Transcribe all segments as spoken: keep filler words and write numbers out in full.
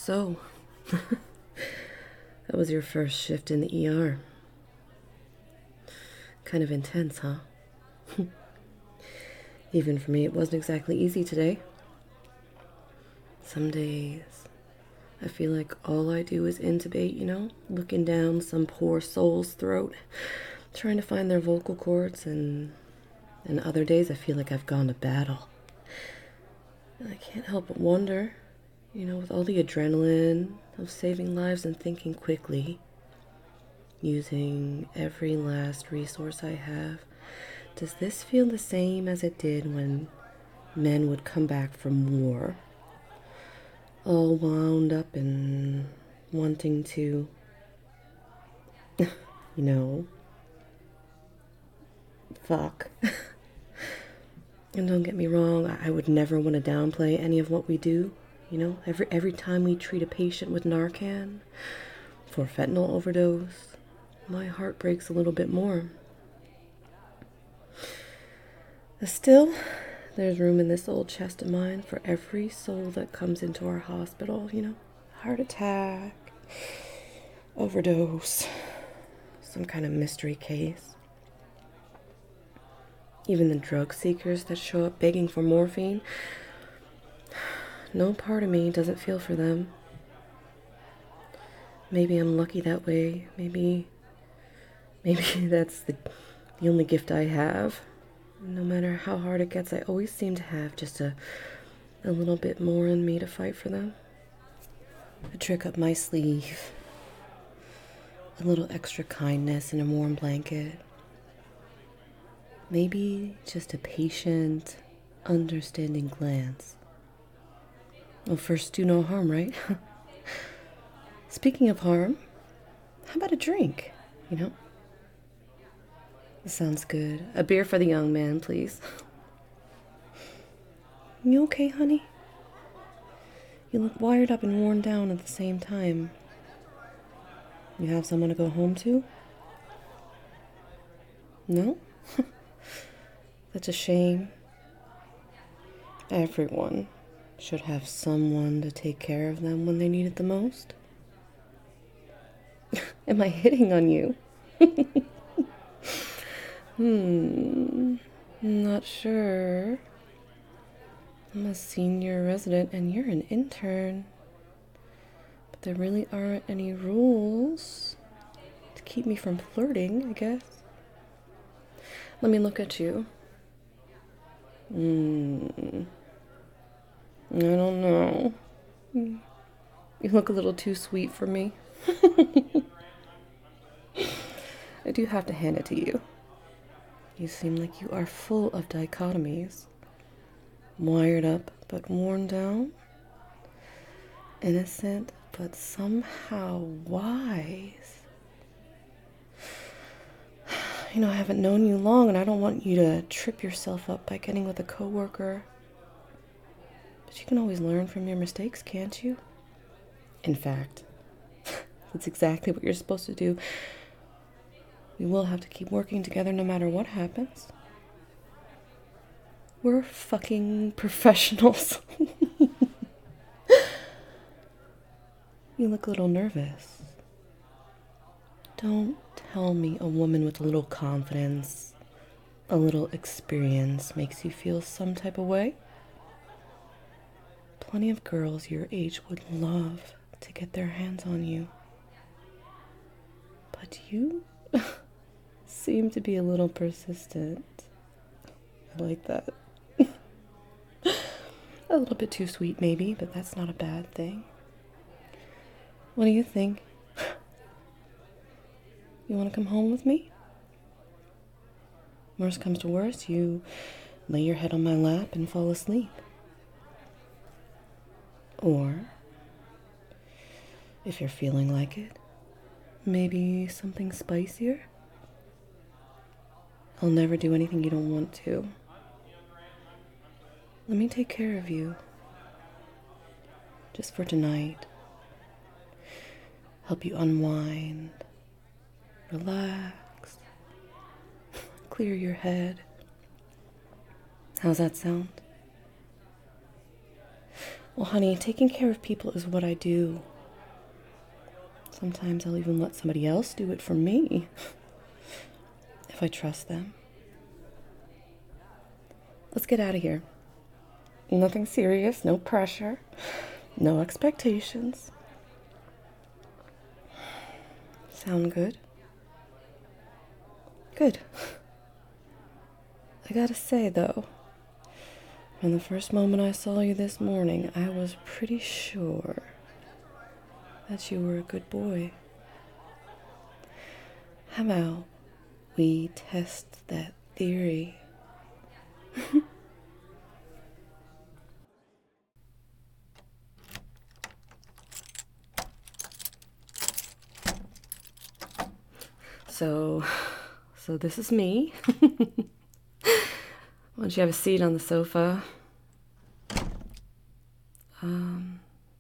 So, that was your first shift in the E R. Kind of intense, huh? Even for me, it wasn't exactly easy today. Some days, I feel like all I do is intubate, you know? Looking down some poor soul's throat, trying to find their vocal cords, and, and other days I feel like I've gone to battle. And I can't help but wonder, you know, with all the adrenaline of saving lives and thinking quickly, using every last resource I have, does this feel the same as it did when men would come back from war, all wound up and wanting to, you know, fuck? And don't get me wrong, I would never want to downplay any of what we do. You know, every every time we treat a patient with Narcan for fentanyl overdose, my heart breaks a little bit more. Still, there's room in this old chest of mine for every soul that comes into our hospital, you know? Heart attack, overdose, some kind of mystery case. Even the drug seekers that show up begging for morphine, no part of me doesn't feel for them. Maybe I'm lucky that way. Maybe, maybe that's the, the only gift I have. No matter how hard it gets, I always seem to have just a, a little bit more in me to fight for them. A trick up my sleeve. A little extra kindness in a warm blanket. Maybe just a patient, understanding glance. Well, first do no harm, right? Speaking of harm, how about a drink, you know? Sounds good. A beer for the young man, please. You okay, honey? You look wired up and worn down at the same time. You have someone to go home to? No? That's a shame. Everyone should have someone to take care of them when they need it the most. Am I hitting on you? Hmm, not sure. I'm a senior resident and you're an intern. But there really aren't any rules to keep me from flirting, I guess. Let me look at you. Hmm, I don't know. You look a little too sweet for me. I do have to hand it to you. You seem like you are full of dichotomies. Wired up but worn down. Innocent but somehow wise. You know, I haven't known you long and I don't want you to trip yourself up by getting with a coworker. But you can always learn from your mistakes, can't you? In fact, that's exactly what you're supposed to do. We will have to keep working together no matter what happens. We're fucking professionals. You look a little nervous. Don't tell me a woman with a little confidence, a little experience makes you feel some type of way. Plenty of girls your age would love to get their hands on you. But you seem to be a little persistent. I like that. A little bit too sweet, maybe, but that's not a bad thing. What do you think? You want to come home with me? Worst comes to worst, you lay your head on my lap and fall asleep. Or, if you're feeling like it, maybe something spicier? I'll never do anything you don't want to. Let me take care of you. Just for tonight. Help you unwind, relax, clear your head. How's that sound? Well, honey, taking care of people is what I do. Sometimes I'll even let somebody else do it for me, if I trust them. Let's get out of here. Nothing serious, no pressure, no expectations. Sound good? Good. I gotta say, though, from the first moment I saw you this morning, I was pretty sure that you were a good boy. How about we test that theory? So, so this is me. Why don't you have a seat on the sofa? Um,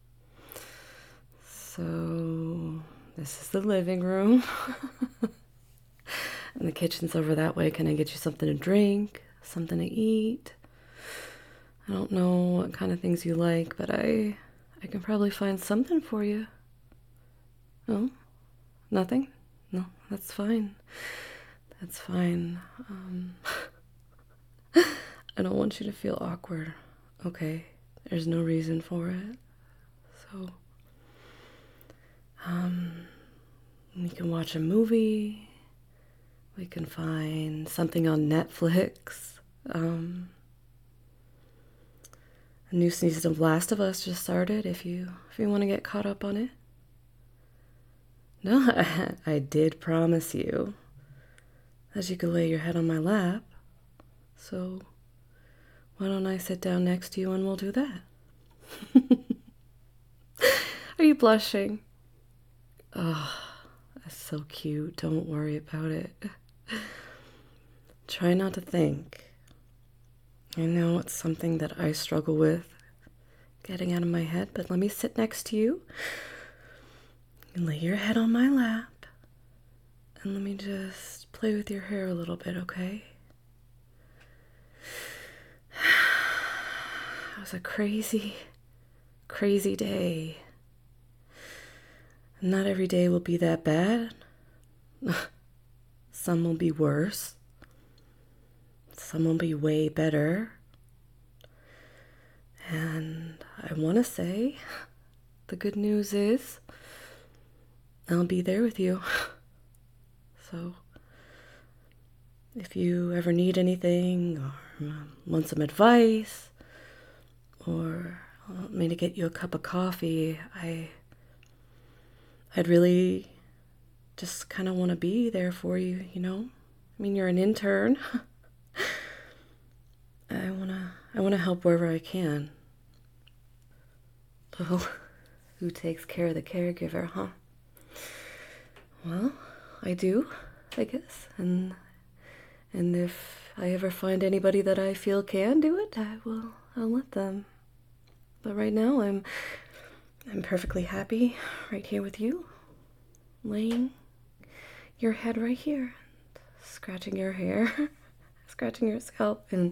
so this is the living room. And the kitchen's over that way. Can I get you something to drink? Something to eat? I don't know what kind of things you like, but I I can probably find something for you. No? Nothing? No, that's fine. That's fine. Um, I don't want you to feel awkward, okay? There's no reason for it. So, um, we can watch a movie. We can find something on Netflix. Um, a new season of Last of Us just started. If you if you want to get caught up on it. No, I, I did promise you that you could lay your head on my lap. So why don't I sit down next to you and we'll do that? Are you blushing? Oh, that's so cute. Don't worry about it. Try not to think. I know it's something that I struggle with, getting out of my head, but let me sit next to you and lay your head on my lap, and let me just play with your hair a little bit, okay? It was a crazy, crazy day. Not every day will be that bad. Some will be worse. Some will be way better. And I want to say, the good news is, I'll be there with you. So, if you ever need anything, or um, want some advice, or want me to get you a cup of coffee, I, I'd really just kind of want to be there for you, you know? I mean, you're an intern. I want to I want to help wherever I can. Oh, who takes care of the caregiver, huh? Well, I do, I guess. And and if I ever find anybody that I feel can do it, I will I'll let them. But right now I'm I'm perfectly happy right here with you, laying your head right here, scratching your hair, scratching your scalp, and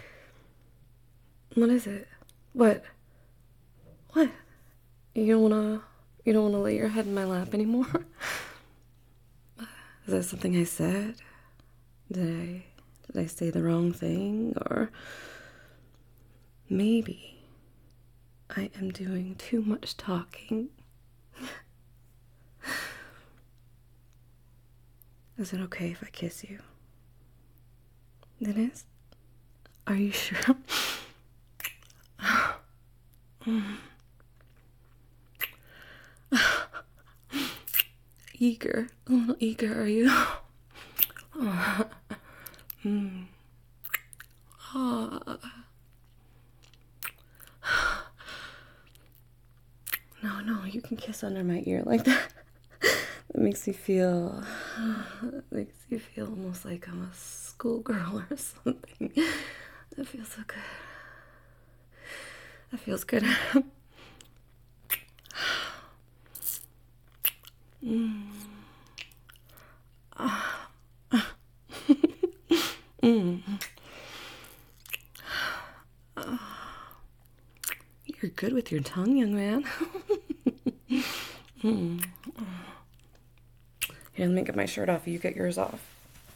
what is it? What? What? You don't wanna you don't wanna lay your head in my lap anymore? Is that something I said? Did I did I say the wrong thing? Or maybe I am doing too much talking. Is it okay if I kiss you? It is? Are you sure? Eager, a little eager, are you? Oh. Mm. Oh. No, no, you can kiss under my ear like that. That makes me feel, that makes me feel almost like I'm a schoolgirl or something. That feels so good. That feels good. Mm. Ah. Mm. Oh. You're good with your tongue, young man. Hmm. Here, let me get my shirt off. You get yours off.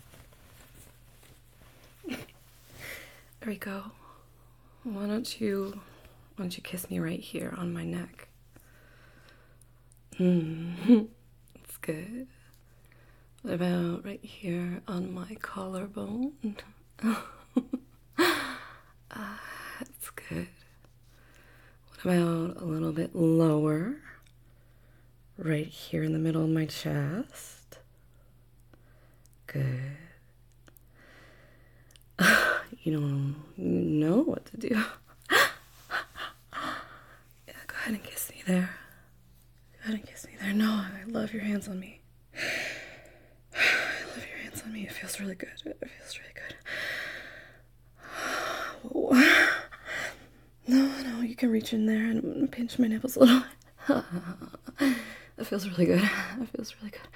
There we go. Why don't you, why don't you kiss me right here on my neck? Hmm. That's good. What about right here on my collarbone? uh, that's good. What about a little bit lower? Right here in the middle of my chest. Good. You don't know what to do. Yeah, go ahead and kiss me there. Go ahead and kiss me there. No, I love your hands on me. I love your hands on me. It feels really good. It feels really good. Whoa. No, no, you can reach in there and pinch my nipples a little. That feels really good. That feels really good.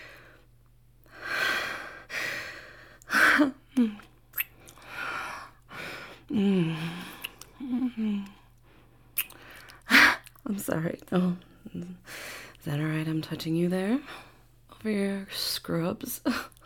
Mm. Mm. I'm sorry. Oh, is that all right? I'm touching you there over your scrubs.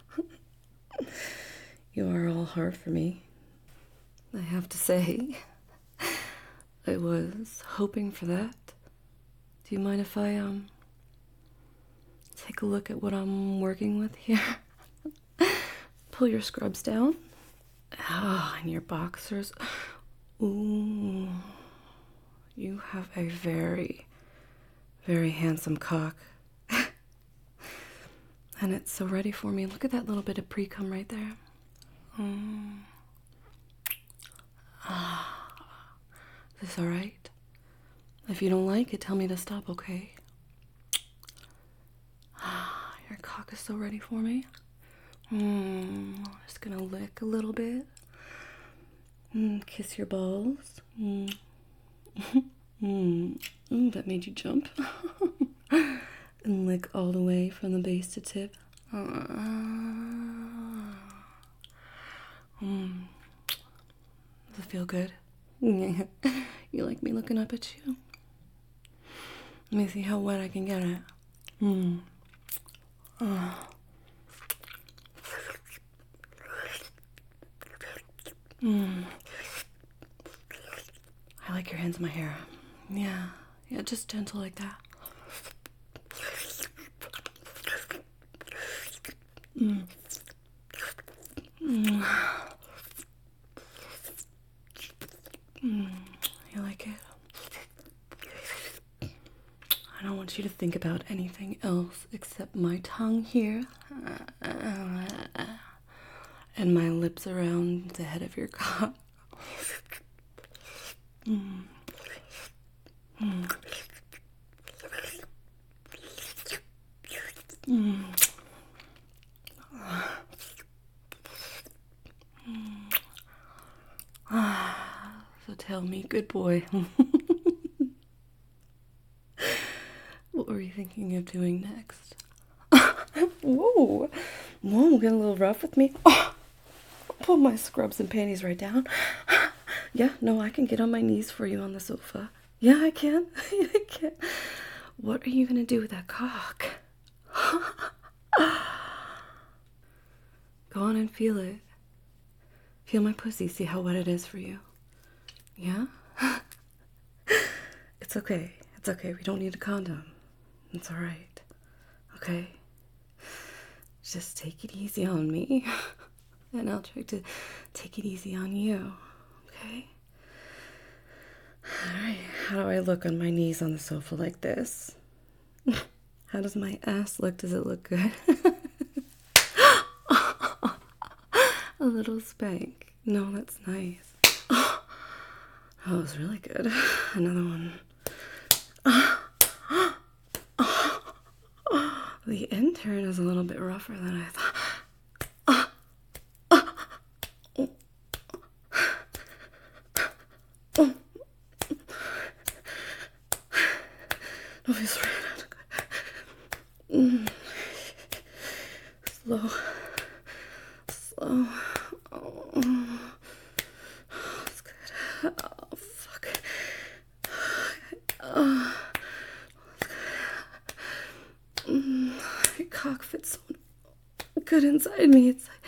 You are all hard for me. I have to say, I was hoping for that. Do you mind if I um take a look at what I'm working with here? Pull your scrubs down. Ah, oh, and your boxers. Ooh, you have a very, very handsome cock. And it's so ready for me. Look at that little bit of pre-cum right there. Mm. Ah, is this all right? If you don't like it, tell me to stop, okay? Ah, your cock is so ready for me. Mm, just gonna lick a little bit. Mm, kiss your balls. Mm. Mm. Mm, that made you jump. And lick all the way from the base to tip. Uh, mm. Does it feel good? You like me looking up at you? Let me see how wet I can get it. Mm. Uh. Mm. I like your hands in my hair. Yeah, yeah, just gentle like that. Mm. Mm. Mm. You like it? I don't want you to think about anything else except my tongue here and my lips around the head of your cock. Mm. Mm. Mm. Ah, so tell me, good boy, what were you thinking of doing next? Whoa, whoa, getting a little rough with me. Oh, pull my scrubs and panties right down. Yeah, no, I can get on my knees for you on the sofa. Yeah, I can. Yeah, I can. What are you gonna do with that cock? Go on and feel it. Feel my pussy, see how wet it is for you. Yeah? It's okay. It's okay. We don't need a condom. It's alright. Okay? Just take it easy on me. And I'll try to take it easy on you. Okay? Alright. How do I look on my knees on the sofa like this? How does my ass look? Does it look good? A little spank. No, that's nice. Oh, that was really good. Another one. The intern is a little bit rougher than I thought. No, he's right. Mm. Slow. Slow. Oh. That's good. Oh, fuck. good inside me. It's like,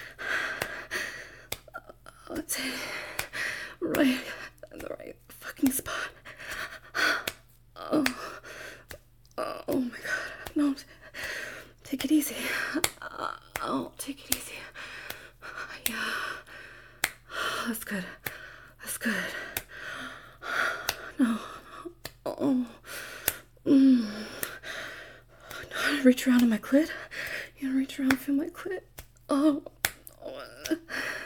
oh, it's right in the right fucking spot. Oh, oh my God. No, take it easy. Oh, take it easy. Yeah. That's good. That's good. No. Oh. Mm. No, reach around to my clit. You know, reach around and feel my clit. Oh. Oh.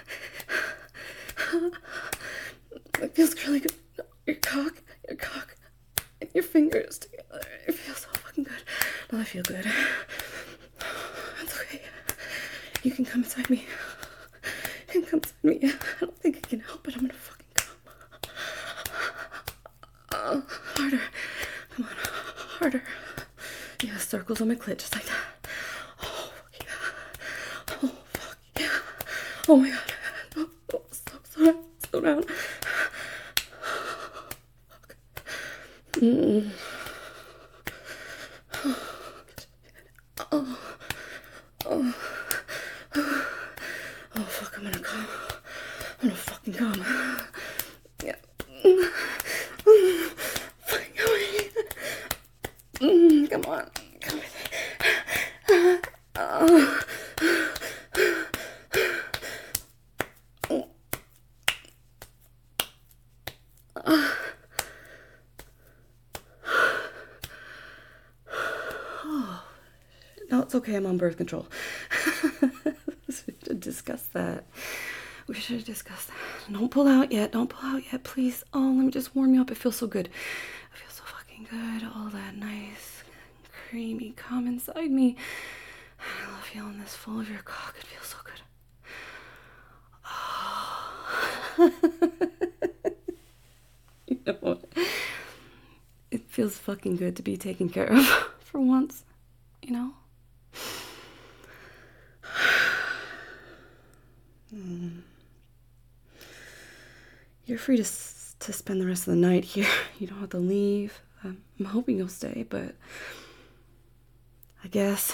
It feels really good. Your cock, your cock, and your fingers together. It feels so fucking good. No, I feel good. It's okay. You can come inside me. You can come inside me. I don't think I can help, but I'm gonna fucking come. Uh, harder. Come on. Harder. Yeah, circles on my clit, just like that. Oh, fuck yeah. Oh, fuck yeah. Oh my God. No, no, slow, slow down. Slow down. Fuck. Mm. Oh. Oh. Oh, fuck, I'm gonna come. I'm gonna fucking come. Yeah. Fucking going. Mm, come on. Come with me. Oh. Oh. No, it's okay. I'm on birth control. We should discuss that. We should discuss that. Don't pull out yet. Don't pull out yet, please. Oh, let me just warm you up. It feels so good. It feels so fucking good. All that nice, creamy cum inside me. I love feeling this full of your cock. It feels so good. Oh. You know what? It feels fucking good to be taken care of for once. You know? Mm. You're free to to spend the rest of the night here. You don't have to leave. Um, I'm hoping you'll stay, but I guess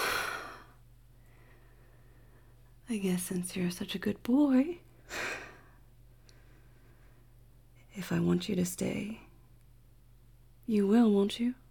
I guess since you're such a good boy, if I want you to stay, you will, won't you?